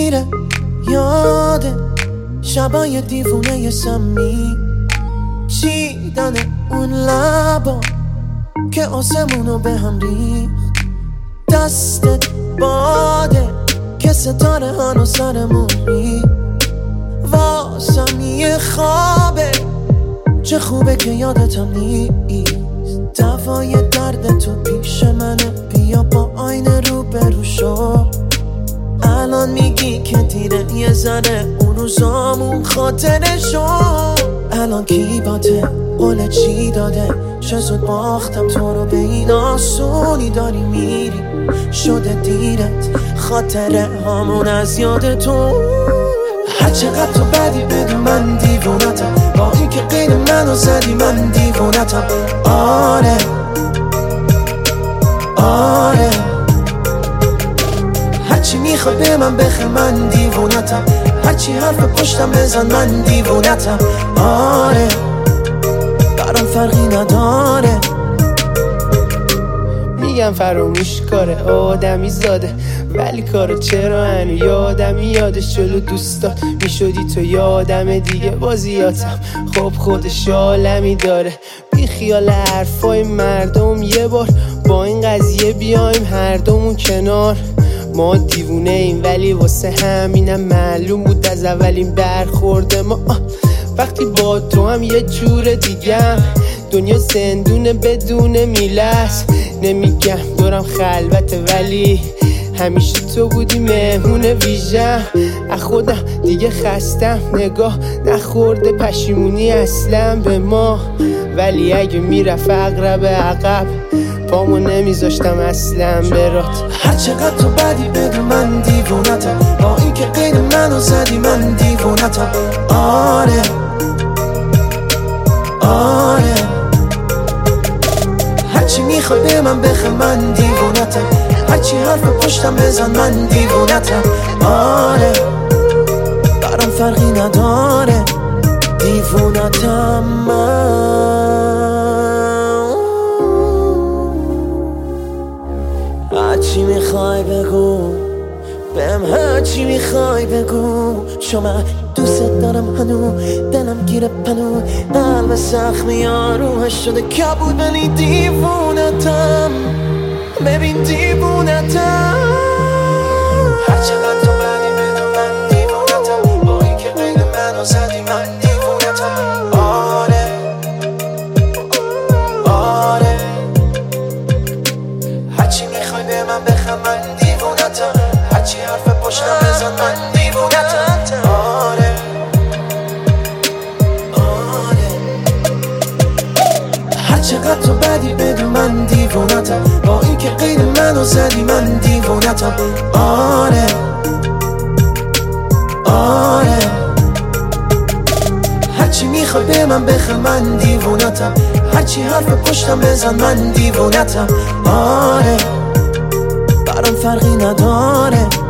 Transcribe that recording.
میره یاده شبای دیوونه سمی چیدن اون لبا که آسمونو به هم ریخت دستت باده که ستاره هانو سرمون ریخت واسم یه خوابه چه خوبه که یادتم نیست دوای درد تو پیش منه بیا با آینه رو برو شو الان میگی که دیره یه ذره اون روزامون خاطره شو الان کی باته قول چی داده چه زود باختم تو رو به این آسونی داری میری شده دیرت خاطره هامون از یاد تو هر چقدر تو بدی بدون من دیوونتم با این که قید منو زدی من دیوونتم آره آره هرچی میخوای به من بخیر من دیوونتم هرچی حرف پشتم بزن من دیوونتم آره برام فرقی نداره میگم فراموش کاره آدمی زاده ولی کارو چرا هنو یادمی یادش جلو دوستات میشدی تو یادم دیگه بازیاتم خب خودش عالمی داره بی خیال حرفای مردم یه بار با این قضیه بیایم هر دومون کنار ما دیوونه ایم ولی واسه همینم معلوم بود از اولین برخورد ما وقتی با تو هم یه جور دیگم دنیا زندونه بدون میلس نمیگم دورم خلوته ولی همیشه تو بودی مهمون ویژم از خودم دیگه خستم نگاه نخورده پشیمونی اصلا به ما ولی اگه میرفت اقرب عقب پامو نمیذاشتم اصلا برات هر چقدر تو بدی بدون من دیوونتم با این که قید منو زدی من دیوونتم آره آره هرچی میخوای به من بخیر من دیوونتم هرچی حرف پشتم بزن من دیوونتم آره برام فرقی نداره دیوونتم من هرچی میخوای بگو بهم هرچی میخوای بگو چون من دوست دارم هنو دلم گیره پنو قلب زخمی آرومش شده کبود ولی دیوونتم ببین دیوونتم هر چقدر تو بدی بدون من دیوونتم با این که قید منو زدی من دیوونتم آره آره هرچی میخوای به من بخم من دیوونتم هرچی حرف پشتم بزن من دیوونتم آره آره هر چقدر تو بدی بدون من دیوونتم با این که قید منو زدی من دیوونتم آره آره هرچی میخوای به من بخیر من دیوونتم هرچی حرف پشتم بزن من دیوونتم آره برام فرقی نداره